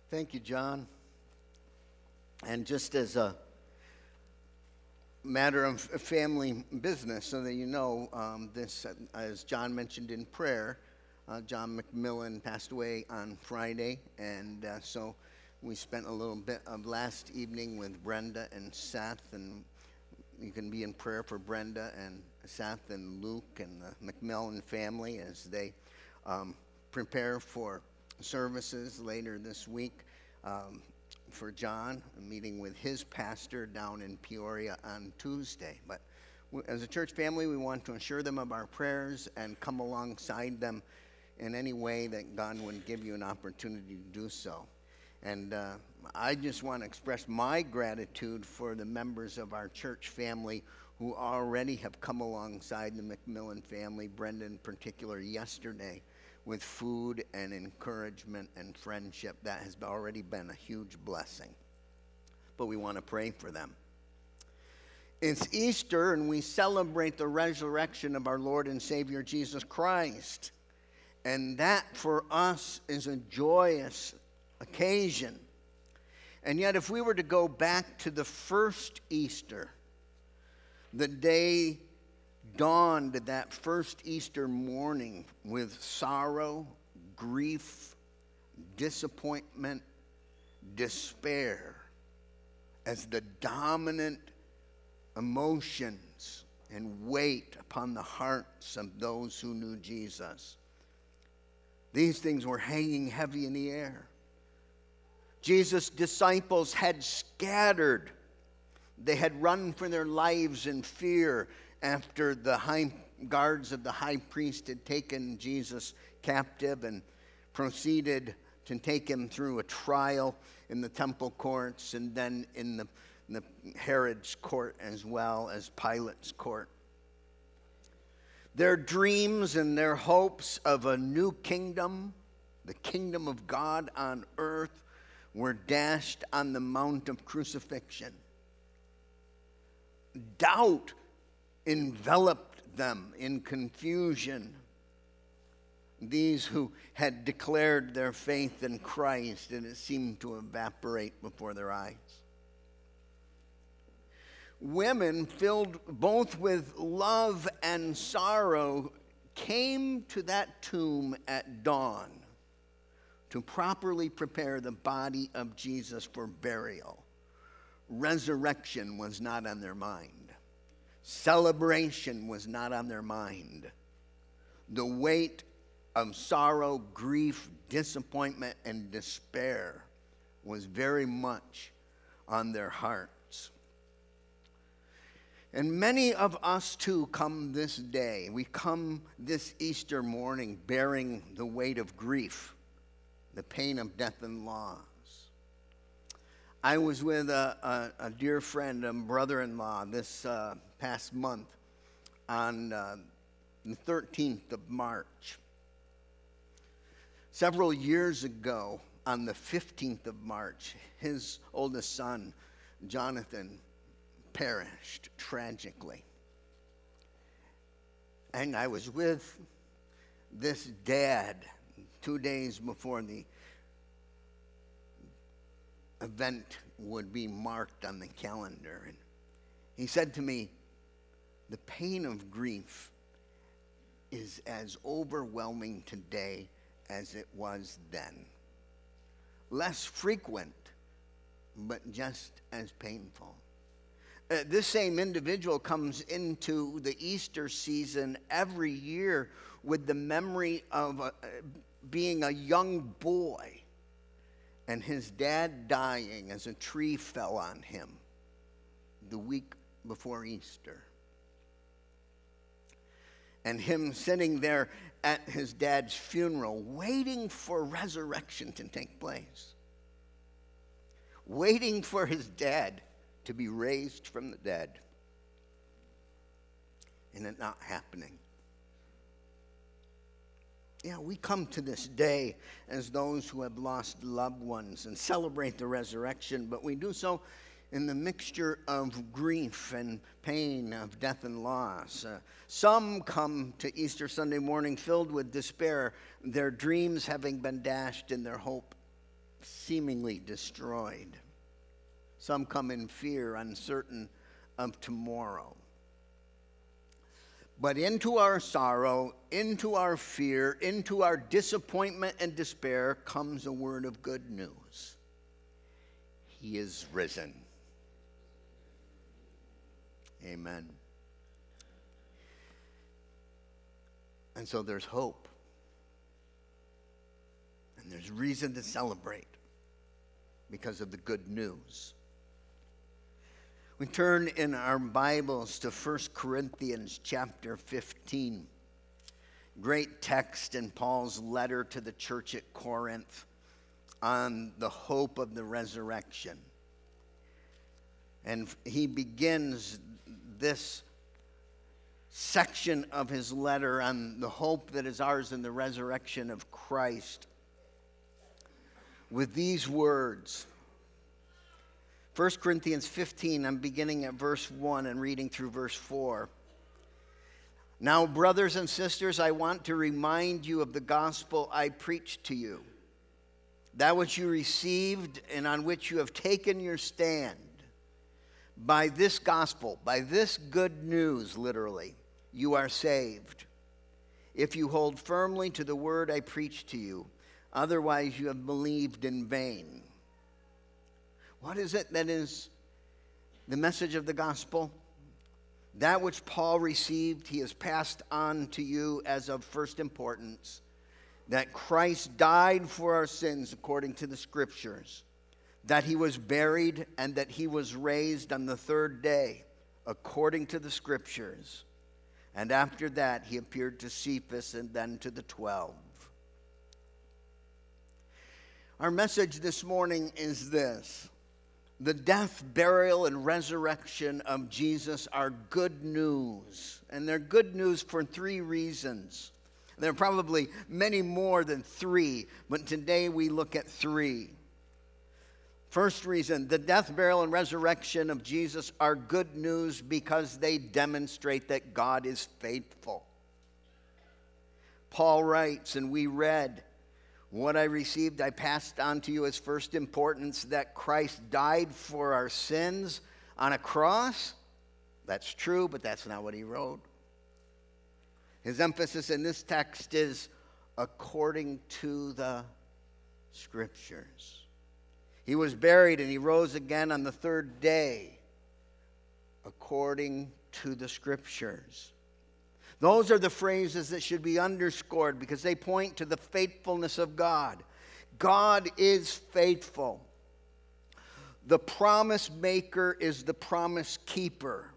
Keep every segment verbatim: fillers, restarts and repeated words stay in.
Thank you, John. And just as a matter of family business, so that you know, um, this, as John mentioned in prayer, uh, John McMillan passed away on Friday, and uh, so we spent a little bit of last evening with Brenda and Seth, and you can be in prayer for Brenda and Seth and Luke and the McMillan family as they um, prepare for services later this week. Um, for John, a meeting with his pastor down in Peoria on Tuesday. But as a church family, we want to assure them of our prayers and come alongside them in any way that God would give you an opportunity to do so. And uh, I just want to express my gratitude for the members of our church family who already have come alongside the McMillan family, Brenda in particular, yesterday, with food and encouragement and friendship. That has already been a huge blessing. But we want to pray for them. It's Easter, and we celebrate the resurrection of our Lord and Savior Jesus Christ. And that for us is a joyous occasion. And yet, if we were to go back to the first Easter, the day dawned that first Easter morning with sorrow, grief, disappointment, despair as the dominant emotions and weight upon the hearts of those who knew Jesus. These things were hanging heavy in the air. Jesus' disciples had scattered. They had run for their lives in fear after the high guards of the high priest had taken Jesus captive and proceeded to take him through a trial in the temple courts and then in the, in the Herod's court as well as Pilate's court. Their dreams and their hopes of a new kingdom, the kingdom of God on earth, were dashed on the Mount of Crucifixion. Doubt enveloped them in confusion. These who had declared their faith in Christ, and it seemed to evaporate before their eyes. Women, filled both with love and sorrow, came to that tomb at dawn to properly prepare the body of Jesus for burial. Resurrection was not on their mind. Celebration was not on their mind. The weight of sorrow, grief, disappointment, and despair was very much on their hearts. And many of us too come this day. We come this Easter morning bearing the weight of grief, the pain of death and loss. I was with a, a, a dear friend and brother-in-law this uh, past month on uh, the thirteenth of March. Several years ago, on the fifteenth of March, his oldest son, Jonathan, perished tragically. And I was with this dad two days before the event would be marked on the calendar. And he said to me, the pain of grief is as overwhelming today as it was then. Less frequent, but just as painful. Uh, this same individual comes into the Easter season every year with the memory of uh, being a young boy and his dad dying as a tree fell on him the week before Easter. And him sitting there at his dad's funeral, waiting for resurrection to take place. Waiting for his dad to be raised from the dead. And it not happening. Yeah, we come to this day as those who have lost loved ones and celebrate the resurrection, but we do so in the mixture of grief and pain, of death and loss. Uh, some come to Easter Sunday morning filled with despair, their dreams having been dashed and their hope seemingly destroyed. Some come in fear, uncertain of tomorrow. But into our sorrow, into our fear, into our disappointment and despair comes a word of good news. He is risen. Amen. And so there's hope. And there's reason to celebrate because of the good news. We turn in our Bibles to First Corinthians chapter fifteen. Great text in Paul's letter to the church at Corinth on the hope of the resurrection. And he begins this section of his letter on the hope that is ours in the resurrection of Christ with these words. First Corinthians fifteen, I'm beginning at verse one and reading through verse four. Now, brothers and sisters, I want to remind you of the gospel I preached to you, that which you received and on which you have taken your stand. By this gospel, by this good news, literally, you are saved, if you hold firmly to the word I preached to you. Otherwise, you have believed in vain. What is it that is the message of the gospel? That which Paul received, he has passed on to you as of first importance, that Christ died for our sins according to the Scriptures, that he was buried, and that he was raised on the third day according to the Scriptures. And after that, he appeared to Cephas and then to the twelve. Our message this morning is this. The death, burial, and resurrection of Jesus are good news. And they're good news for three reasons. There are probably many more than three, but today we look at three. First reason, the death, burial, and resurrection of Jesus are good news because they demonstrate that God is faithful. Paul writes, and we read, what I received, I passed on to you as first importance, that Christ died for our sins on a cross. That's true, but that's not what he wrote. His emphasis in this text is according to the Scriptures. He was buried and he rose again on the third day, according to the Scriptures. Those are the phrases that should be underscored because they point to the faithfulness of God. God is faithful. The promise maker is the promise keeper.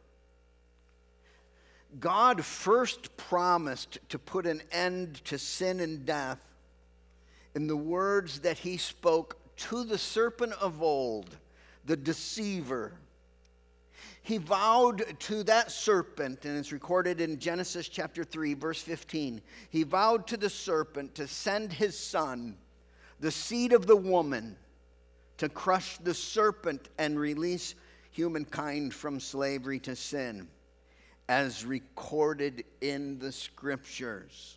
God first promised to put an end to sin and death in the words that he spoke to the serpent of old, the deceiver. He vowed to that serpent, and it's recorded in Genesis chapter three, verse fifteen. He vowed to the serpent to send his son, the seed of the woman, to crush the serpent and release humankind from slavery to sin, as recorded in the Scriptures.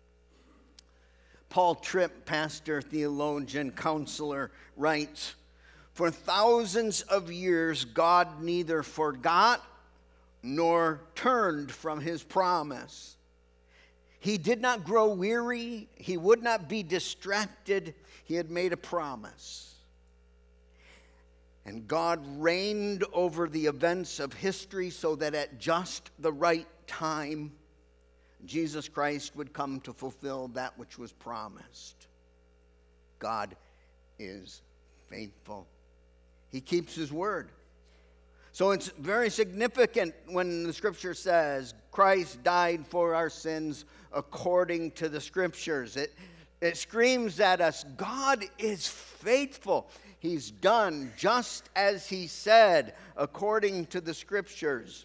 Paul Tripp, pastor, theologian, counselor, writes, for thousands of years, God neither forgot nor turned from his promise. He did not grow weary. He would not be distracted. He had made a promise. And God reigned over the events of history so that at just the right time, Jesus Christ would come to fulfill that which was promised. God is faithful. He keeps his word. So it's very significant when the Scripture says Christ died for our sins according to the Scriptures. It, it screams at us, God is faithful. He's done just as he said according to the Scriptures.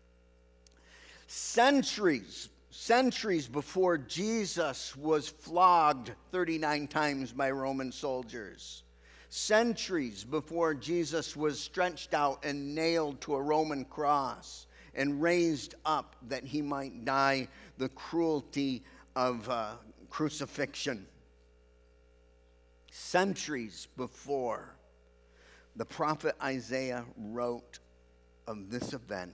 Centuries, centuries before Jesus was flogged thirty-nine times by Roman soldiers, centuries before Jesus was stretched out and nailed to a Roman cross and raised up that he might die the cruelty of uh, crucifixion. centuries before, the prophet Isaiah wrote of this event.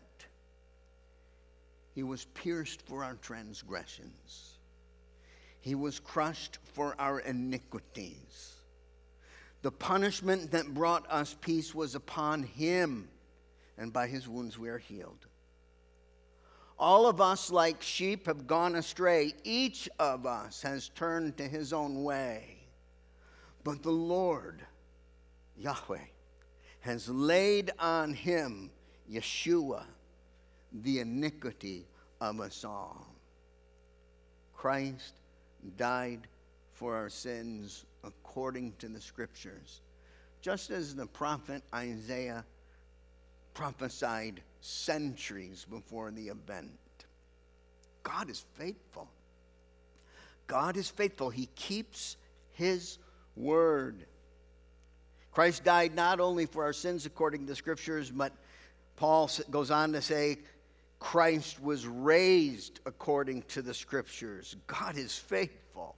He was pierced for our transgressions. He was crushed for our iniquities. The punishment that brought us peace was upon him, and by his wounds we are healed. All of us, like sheep, have gone astray. Each of us has turned to his own way. But the Lord, Yahweh, has laid on him, Yeshua, the iniquity of us all. Christ died for our sins according to the Scriptures, just as the prophet Isaiah prophesied centuries before the event. God is faithful. God is faithful. He keeps his word. Christ died not only for our sins according to the Scriptures, but Paul goes on to say, Christ was raised according to the Scriptures. God is faithful.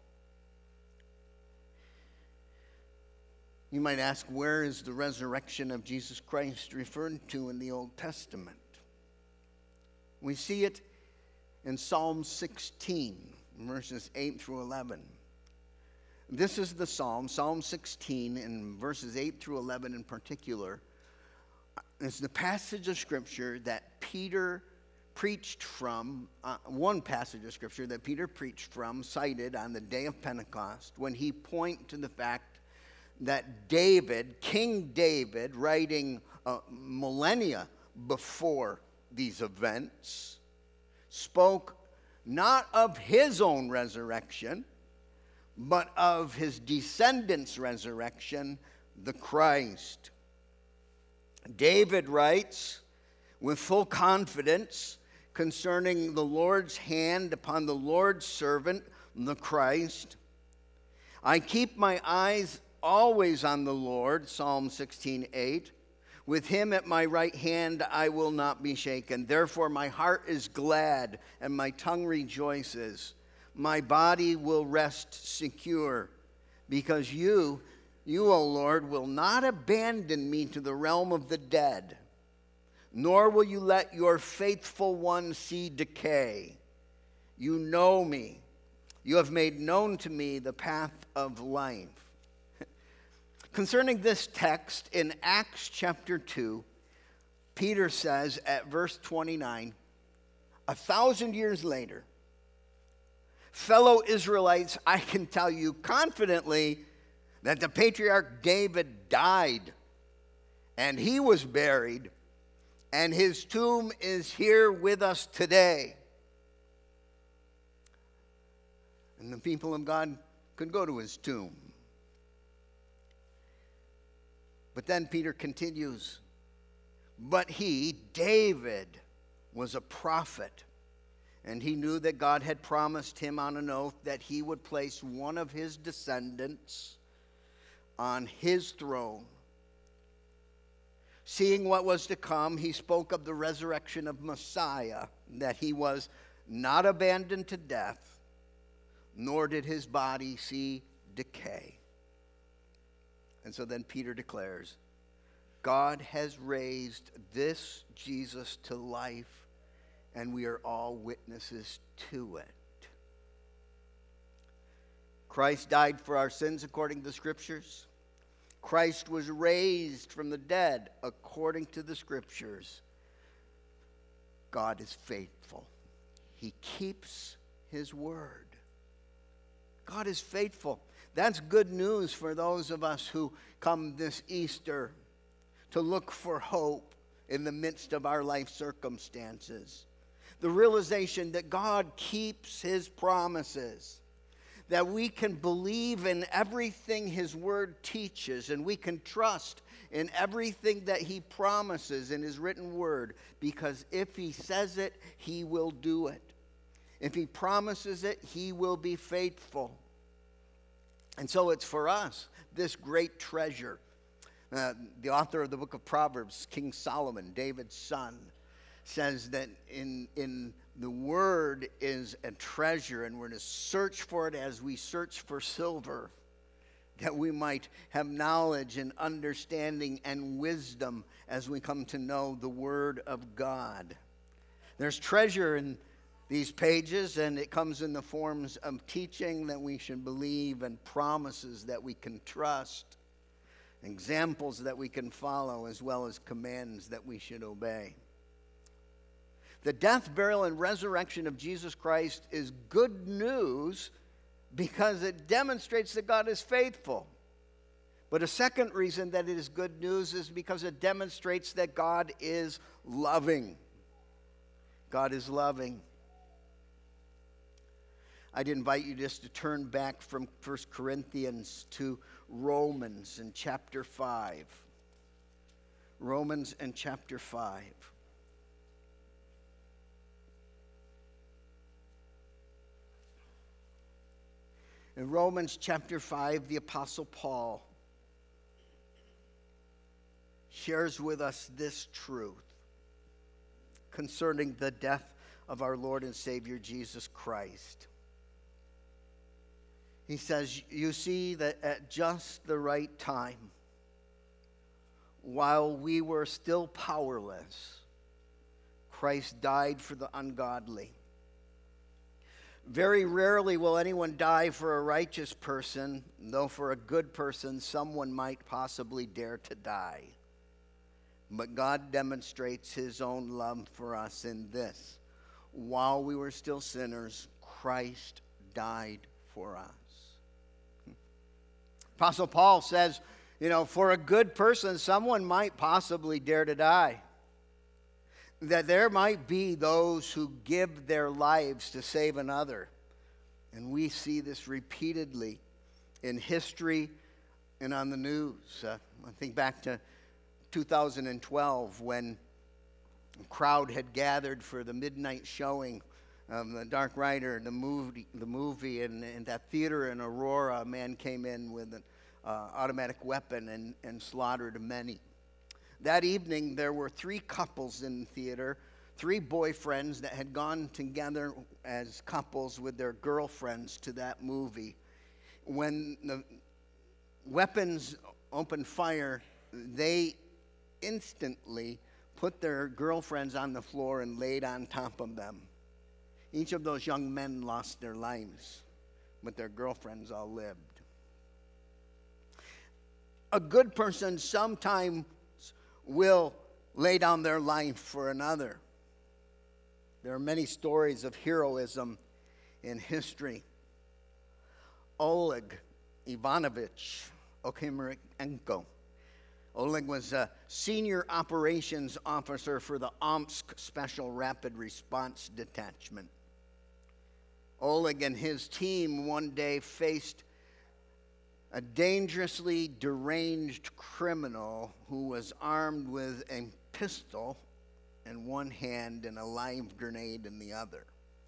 You might ask, where is the resurrection of Jesus Christ referred to in the Old Testament? We see it in Psalm sixteen, verses eight through eleven. This is the psalm, Psalm sixteen, in verses eight through eleven in particular. It's the passage of Scripture that Peter preached from, uh, one passage of Scripture that Peter preached from, cited on the day of Pentecost, when he pointed to the fact that David, King David, writing uh, millennia before these events, spoke not of his own resurrection, but of his descendants' resurrection, the Christ. David writes with full confidence concerning the Lord's hand upon the Lord's servant, the Christ. I keep my eyes always on the Lord, Psalm sixteen eight. With him at my right hand I will not be shaken. Therefore my heart is glad and my tongue rejoices. My body will rest secure, because you, you, O Lord, will not abandon me to the realm of the dead, nor will you let your faithful one see decay. You know me. You have made known to me the path of life. Concerning this text in Acts chapter two, Peter says at verse twenty-nine, a thousand years later, fellow Israelites, I can tell you confidently that the patriarch David died, and he was buried, and his tomb is here with us today. And the people of God could go to his tomb. But then Peter continues, but he, David, was a prophet, and he knew that God had promised him on an oath that he would place one of his descendants on his throne. Seeing what was to come, he spoke of the resurrection of Messiah, that he was not abandoned to death, nor did his body see decay. And so then Peter declares, God has raised this Jesus to life, and we are all witnesses to it. Christ died for our sins according to the Scriptures. Christ was raised from the dead according to the Scriptures. God is faithful. He keeps his word. God is faithful. That's good news for those of us who come this Easter to look for hope in the midst of our life circumstances. The realization that God keeps his promises, that we can believe in everything his word teaches, and we can trust in everything that he promises in his written word, because if he says it, he will do it. If he promises it, he will be faithful. And so it's for us, this great treasure. Uh, the author of the book of Proverbs, King Solomon, David's son, says that in, in the word is a treasure, and we're to search for it as we search for silver. that we might have knowledge and understanding and wisdom as we come to know the Word of God. There's treasure in these pages, and it comes in the forms of teaching that we should believe and promises that we can trust, examples that we can follow, as well as commands that we should obey. The death, burial, and resurrection of Jesus Christ is good news because it demonstrates that God is faithful. But a second reason that it is good news is because it demonstrates that God is loving. God is loving. I'd invite you just to turn back from First Corinthians to Romans in chapter five. Romans in chapter five. In Romans chapter five, the Apostle Paul shares with us this truth concerning the death of our Lord and Savior Jesus Christ. He says, you see that at just the right time, while we were still powerless, Christ died for the ungodly. Very rarely will anyone die for a righteous person, though for a good person, someone might possibly dare to die. But God demonstrates his own love for us in this: while we were still sinners, Christ died for us. Apostle Paul says, you know, for a good person, someone might possibly dare to die. That there might be those who give their lives to save another. And we see this repeatedly in history and on the news. Uh, I think back to two thousand twelve when a crowd had gathered for the midnight showing of The Dark Rider, the movie, the movie and in that theater in Aurora, a man came in with an uh, automatic weapon and, and slaughtered many. That evening, there were three couples in the theater, three boyfriends that had gone together as couples with their girlfriends to that movie. When the weapons opened fire, they instantly put their girlfriends on the floor and laid on top of them. Each of those young men lost their lives, but their girlfriends all lived. A good person sometimes will lay down their life for another. There are many stories of heroism in history. Oleg Ivanovich Okhymenko. Oleg was a senior operations officer for the Omsk Special Rapid Response Detachment. Oleg and his team one day faced a dangerously deranged criminal who was armed with a pistol in one hand and a live grenade in the other.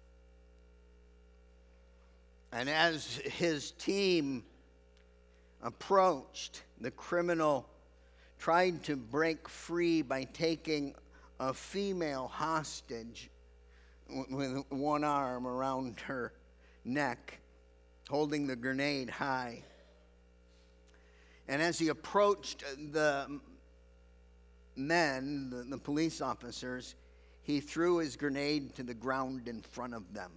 And as his team approached, the criminal tried to break free by taking a female hostage with one arm around her neck, holding the grenade high. And as he approached the men, the, the police officers, he threw his grenade to the ground in front of them.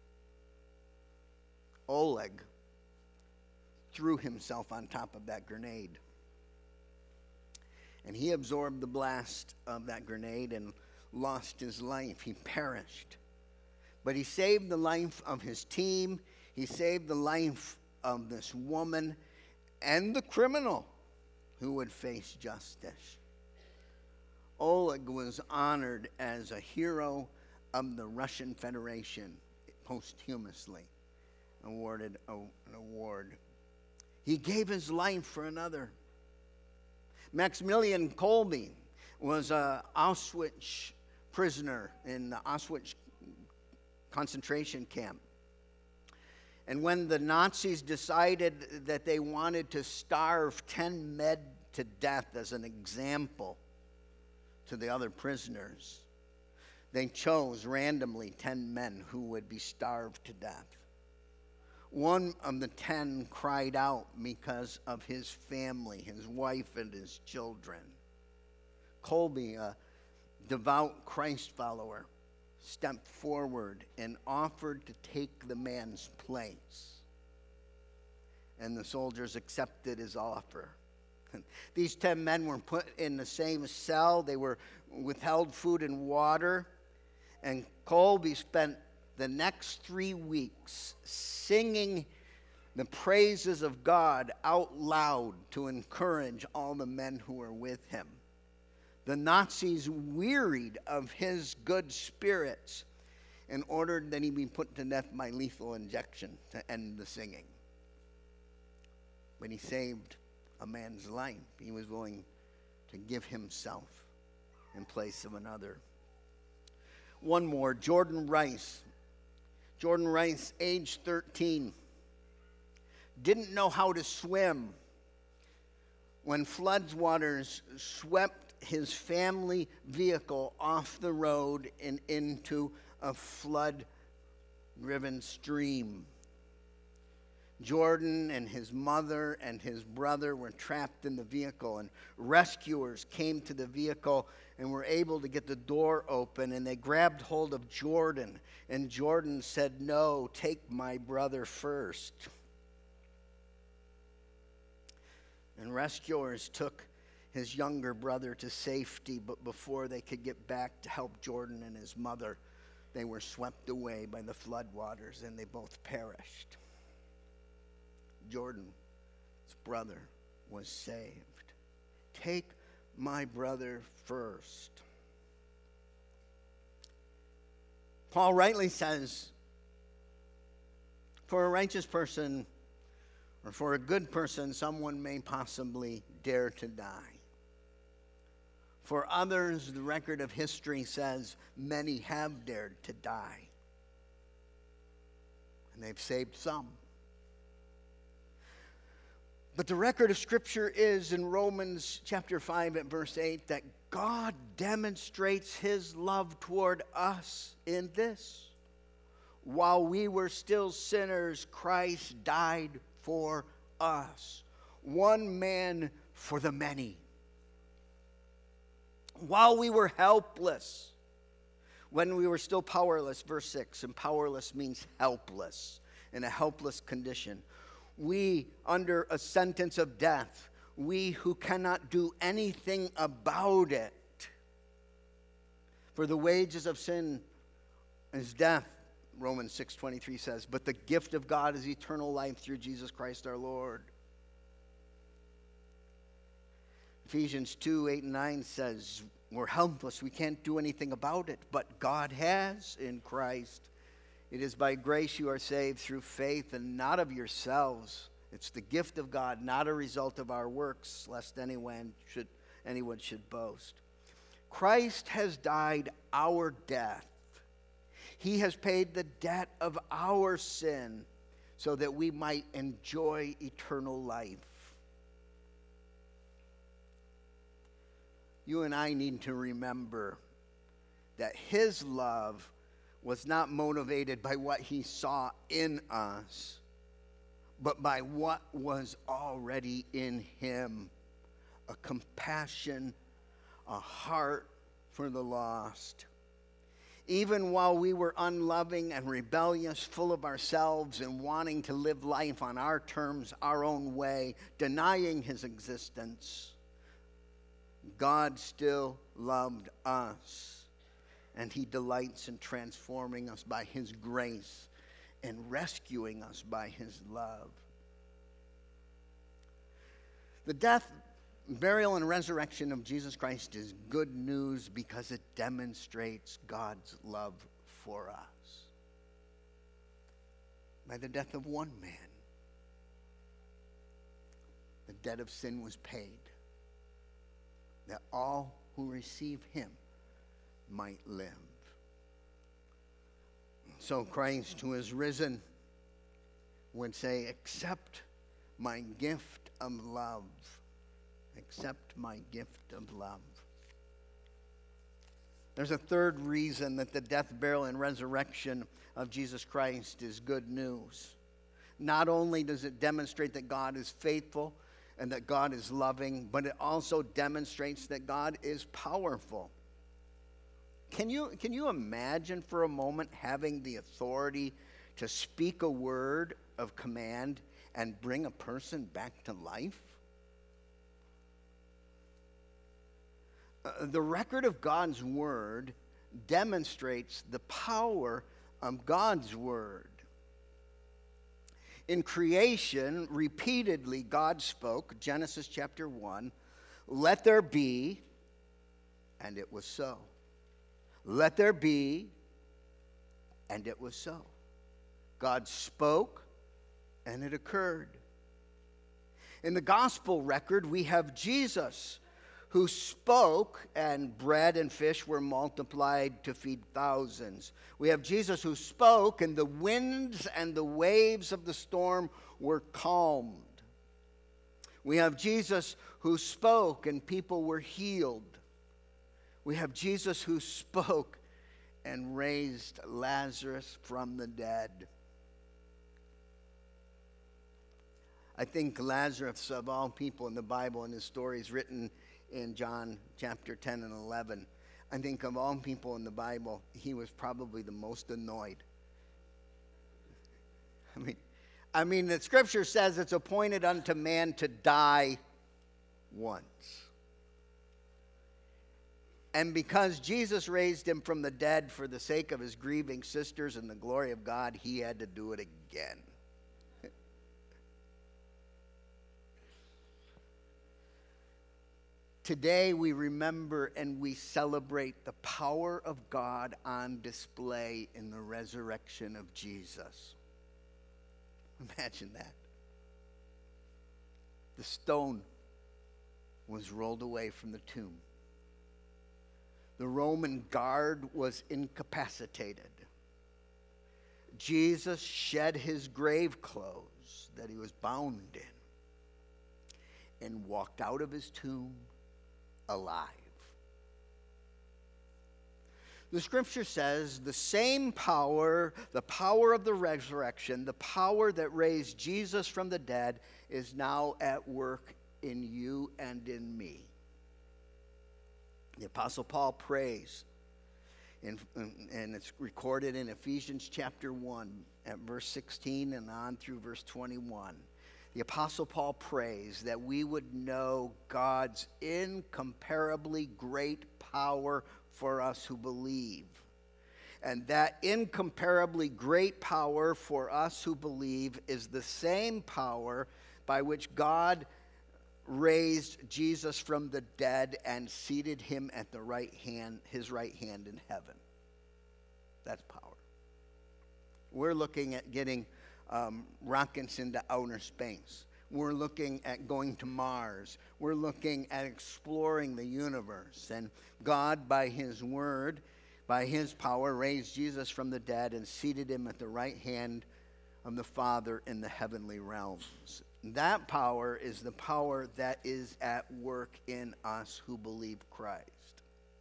Oleg threw himself on top of that grenade. And he absorbed the blast of that grenade and lost his life. He perished. But he saved the life of his team. He saved the life of this woman and the criminal who would face justice. Oleg was honored as a hero of the Russian Federation, posthumously awarded an award. He gave his life for another. Maximilian Kolbe was an Auschwitz prisoner in the Auschwitz concentration camp. And when the Nazis decided that they wanted to starve ten men to death as an example to the other prisoners, they chose randomly ten men who would be starved to death. One of the ten cried out because of his family, his wife and his children. Colby, a devout Christ follower, stepped forward and offered to take the man's place. And the soldiers accepted his offer. These ten men were put in the same cell. They were withheld food and water. And Colby spent the next three weeks singing the praises of God out loud to encourage all the men who were with him. The Nazis, wearied of his good spirits, and ordered that he be put to death by lethal injection to end the singing. But he saved a man's life. He was willing to give himself in place of another. One more, Jordan Rice. Jordan Rice, age thirteen, didn't know how to swim when floodwaters swept his family vehicle off the road and into a flood-driven stream. Jordan and his mother and his brother were trapped in the vehicle, and rescuers came to the vehicle and were able to get the door open, and they grabbed hold of Jordan, and Jordan said, "No, take my brother first." And rescuers took his younger brother to safety, but before they could get back to help Jordan and his mother, they were swept away by the floodwaters, and they both perished. Jordan's brother was saved. Take my brother first. Paul rightly says, for a righteous person or for a good person, someone may possibly dare to die. For others, the record of history says many have dared to die. And they've saved some. But the record of Scripture is in Romans chapter five at verse eight that God demonstrates his love toward us in this. While we were still sinners, Christ died for us. One man for the many. While we were helpless, when we were still powerless, verse six, and powerless means helpless, in a helpless condition. We, under a sentence of death, we who cannot do anything about it. For the wages of sin is death, Romans six twenty-three says, but the gift of God is eternal life through Jesus Christ our Lord. Ephesians two, eight and nine says, we're helpless, we can't do anything about it, but God has in Christ. It is by grace you are saved through faith, and not of yourselves. It's the gift of God, not a result of our works, lest anyone should, anyone should boast. Christ has died our death. He has paid the debt of our sin so that we might enjoy eternal life. You and I need to remember that his love was not motivated by what he saw in us, but by what was already in him. A compassion, a heart for the lost. Even while we were unloving and rebellious, full of ourselves and wanting to live life on our terms, our own way, denying his existence, God still loved us. And he delights in transforming us by his grace and rescuing us by his love. The death, burial, and resurrection of Jesus Christ is good news because it demonstrates God's love for us. By the death of one man, the debt of sin was paid, that all who receive him might live. So Christ, who is risen, would say, accept my gift of love. Accept my gift of love. There's a third reason that the death, burial, and resurrection of Jesus Christ is good news. Not only does it demonstrate that God is faithful and that God is loving, but it also demonstrates that God is powerful. Can you, can you imagine for a moment having the authority to speak a word of command and bring a person back to life? Uh, the record of God's word demonstrates the power of God's word. In creation, repeatedly God spoke, Genesis chapter one, "Let there be," and it was so. "Let there be," and it was so. God spoke, and it occurred. In the gospel record, we have Jesus, who spoke, and bread and fish were multiplied to feed thousands. We have Jesus who spoke, and the winds and the waves of the storm were calmed. We have Jesus who spoke, and people were healed. We have Jesus who spoke and raised Lazarus from the dead. I think Lazarus, of all people in the Bible, and his story is written in John chapter ten and eleven. I think of all people in the Bible, he was probably the most annoyed. I mean, I mean, the scripture says it's appointed unto man to die once. And because Jesus raised him from the dead for the sake of his grieving sisters and the glory of God, he had to do it again. Today we remember and we celebrate the power of God on display in the resurrection of Jesus. Imagine that. The stone was rolled away from the tomb. The Roman guard was incapacitated. Jesus shed his grave clothes that he was bound in and walked out of his tomb alive. The scripture says the same power, the power of the resurrection, the power that raised Jesus from the dead, is now at work in you and in me. The Apostle Paul prays, in, and it's recorded in Ephesians chapter one at verse sixteen and on through verse twenty-one. The Apostle Paul prays that we would know God's incomparably great power for us who believe. And that incomparably great power for us who believe is the same power by which God raised Jesus from the dead and seated him at the right hand, his right hand in heaven. That's power. We're looking at getting Um, rockets into outer space. We're looking at going to Mars. We're looking at exploring the universe. And God, by his word, by his power, raised Jesus from the dead and seated him at the right hand of the Father in the heavenly realms. That power is the power that is at work in us who believe Christ.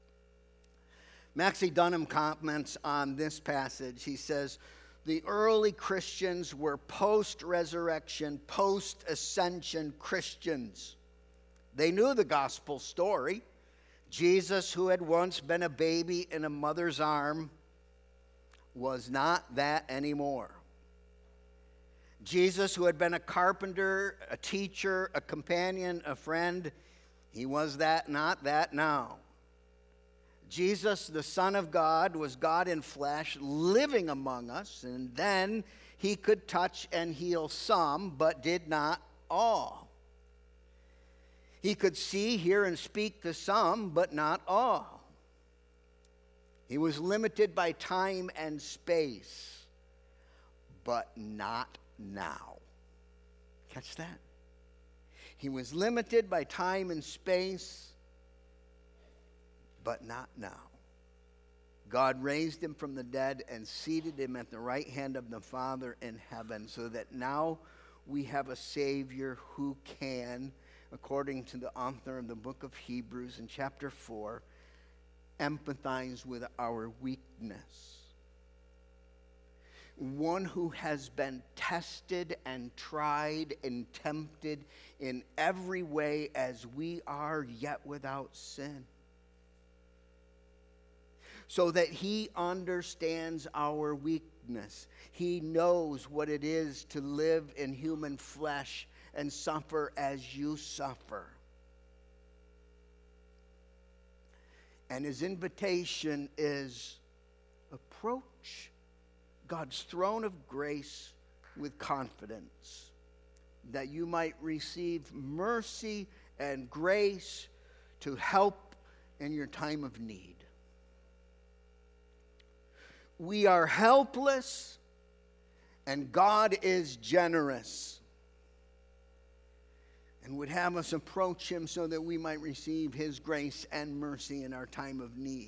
Maxie Dunham comments on this passage. He says, the early Christians were post-resurrection, post-ascension Christians. They knew the gospel story. Jesus, who had once been a baby in a mother's arm, was not that anymore. Jesus, who had been a carpenter, a teacher, a companion, a friend, he was that, not that now. Jesus, the Son of God, was God in flesh, living among us, and then he could touch and heal some, but did not all. He could see, hear, and speak to some, but not all. He was limited by time and space, but not now. Catch that? He was limited by time and space, but not now. God raised him from the dead and seated him at the right hand of the Father in heaven, so that now we have a Savior who can, according to the author of the book of Hebrews in chapter four, empathize with our weakness. one who has been tested and tried and tempted in every way as we are, yet without sin, so that he understands our weakness. He knows what it is to live in human flesh and suffer as you suffer. And his invitation is, approach God's throne of grace with confidence, that you might receive mercy and grace to help in your time of need. We are helpless, and God is generous, and would have us approach him so that we might receive his grace and mercy in our time of need.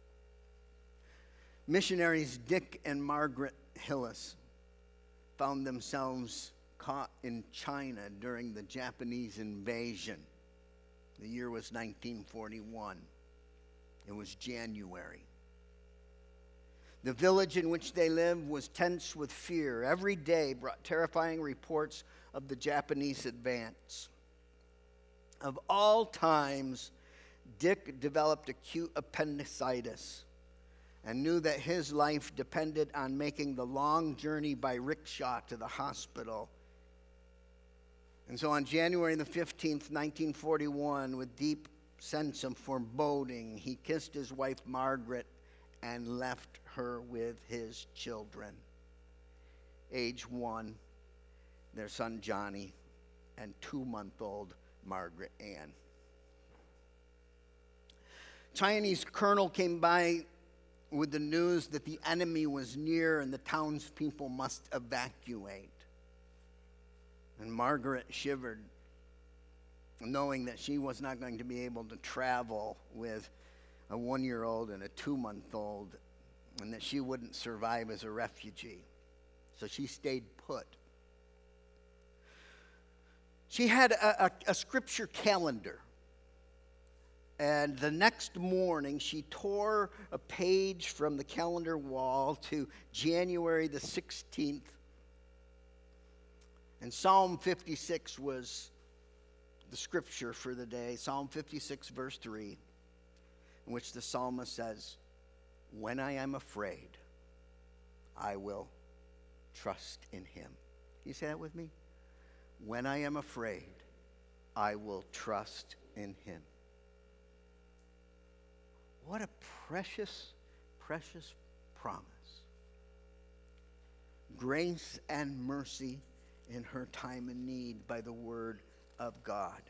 Missionaries Dick and Margaret Hillis found themselves caught in China during the Japanese invasion. The year was nineteen forty-one. It was January. The village in which they lived was tense with fear. Every day brought terrifying reports of the Japanese advance. Of all times, Dick developed acute appendicitis and knew that his life depended on making the long journey by rickshaw to the hospital. And so on January the fifteenth, nineteen forty-one, with deep sense of foreboding, he kissed his wife Margaret and left her with his children. Age one, their son Johnny, and two-month-old Margaret Ann. Chinese colonel came by with the news that the enemy was near and the townspeople must evacuate. And Margaret shivered, knowing that she was not going to be able to travel with a one-year-old and a two-month-old, and that she wouldn't survive as a refugee. So she stayed put. She had a, a, a scripture calendar. And the next morning, she tore a page from the calendar wall to January the sixteenth. And Psalm fifty-six was the scripture for the day. Psalm fifty-six, verse three, in which the psalmist says, "When I am afraid, I will trust in him." Can you say that with me? When I am afraid, I will trust in him. What a precious, precious promise. Grace and mercy in her time of need by the word of God.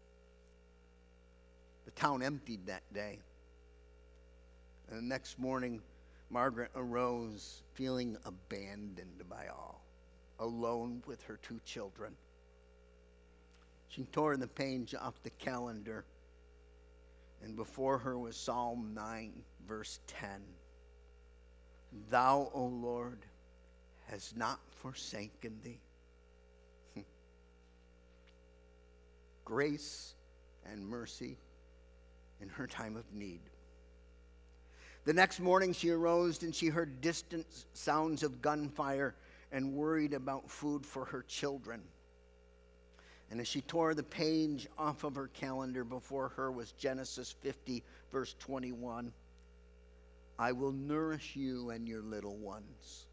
The town emptied that day. And the next morning, Margaret arose feeling abandoned by all, alone with her two children. She tore the page off the calendar, and before her was Psalm nine, verse ten. "Thou, O Lord, hast not forsaken thee." Grace and mercy in her time of need. The next morning she arose and she heard distant sounds of gunfire and worried about food for her children. And as she tore the page off of her calendar, before her was Genesis fifty, verse twenty-one. "I will nourish you and your little ones."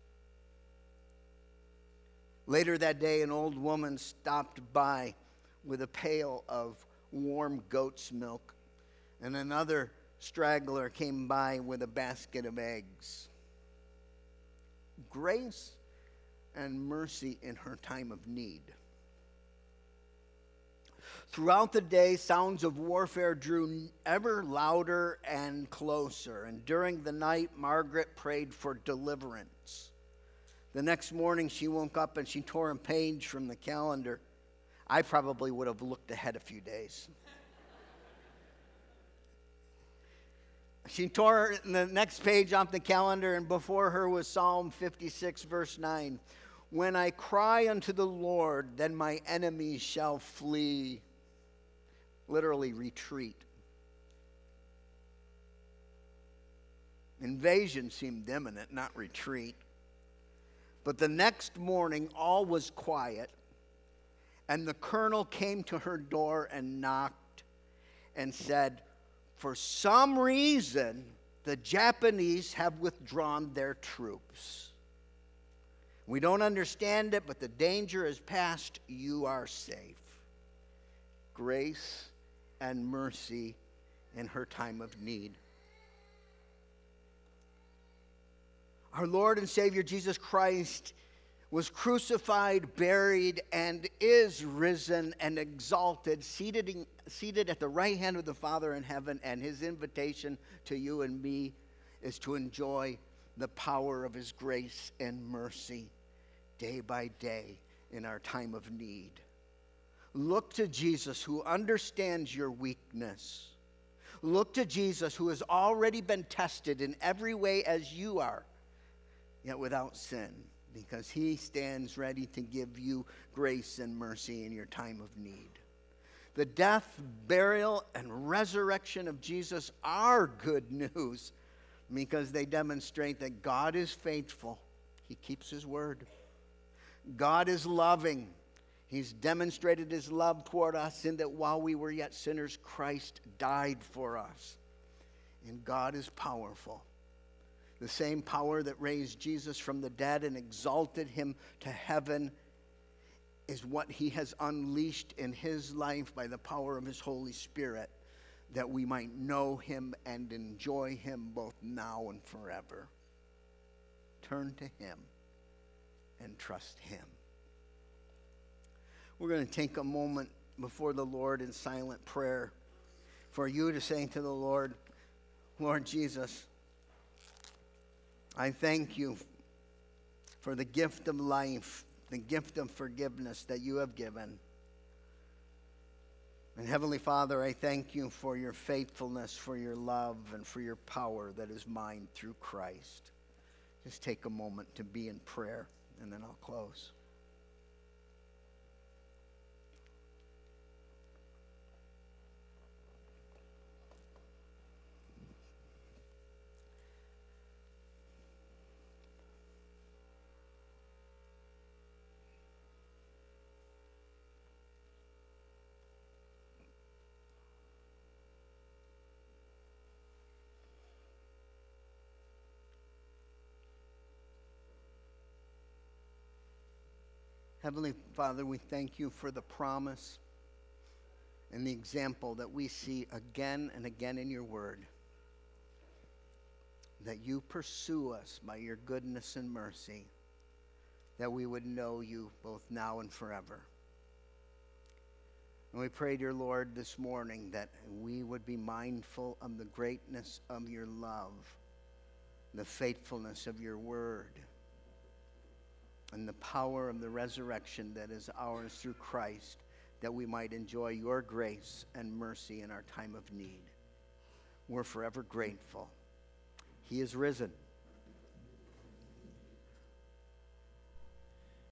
Later that day, an old woman stopped by with a pail of warm goat's milk, and another straggler came by with a basket of eggs. Grace and mercy in her time of need. Throughout the day, sounds of warfare drew ever louder and closer, and during the night, Margaret prayed for deliverance. The next morning, she woke up and she tore a page from the calendar. I probably would have looked ahead a few days. She tore the next page off the calendar, and before her was Psalm fifty-six, verse nine. "When I cry unto the Lord, then my enemies shall flee." Literally retreat. Invasion seemed imminent, not retreat. But the next morning, all was quiet, and the colonel came to her door and knocked and said, "For some reason, the Japanese have withdrawn their troops. We don't understand it, but the danger is past. You are safe." Grace and mercy in her time of need. Our Lord and Savior Jesus Christ was crucified, buried, and is risen and exalted, seated, in, seated at the right hand of the Father in heaven, and his invitation to you and me is to enjoy the power of his grace and mercy day by day in our time of need. Look to Jesus, who understands your weakness. Look to Jesus, who has already been tested in every way as you are, yet without sin, because he stands ready to give you grace and mercy in your time of need. The death, burial, and resurrection of Jesus are good news because they demonstrate that God is faithful. He keeps his word. God is loving. He's demonstrated his love toward us in that while we were yet sinners, Christ died for us. And God is powerful. The same power that raised Jesus from the dead and exalted him to heaven is what he has unleashed in his life by the power of his Holy Spirit, that we might know him and enjoy him both now and forever. Turn to him and trust him. We're going to take a moment before the Lord in silent prayer for you to say to the Lord, "Lord Jesus, I thank you for the gift of life, the gift of forgiveness that you have given. And Heavenly Father, I thank you for your faithfulness, for your love, and for your power that is mine through Christ." Just take a moment to be in prayer, and then I'll close. Heavenly Father, we thank you for the promise and the example that we see again and again in your word, that you pursue us by your goodness and mercy, that we would know you both now and forever. And we pray, dear Lord, this morning that we would be mindful of the greatness of your love, the faithfulness of your word, and the power of the resurrection that is ours through Christ, that we might enjoy your grace and mercy in our time of need. We're forever grateful. He is risen.